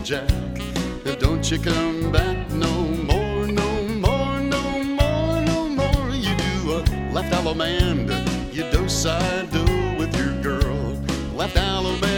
Jack. Don't you come back no more, no more, no more, no more. You do a left Alabama, you do side do with your girl. Left Alabama.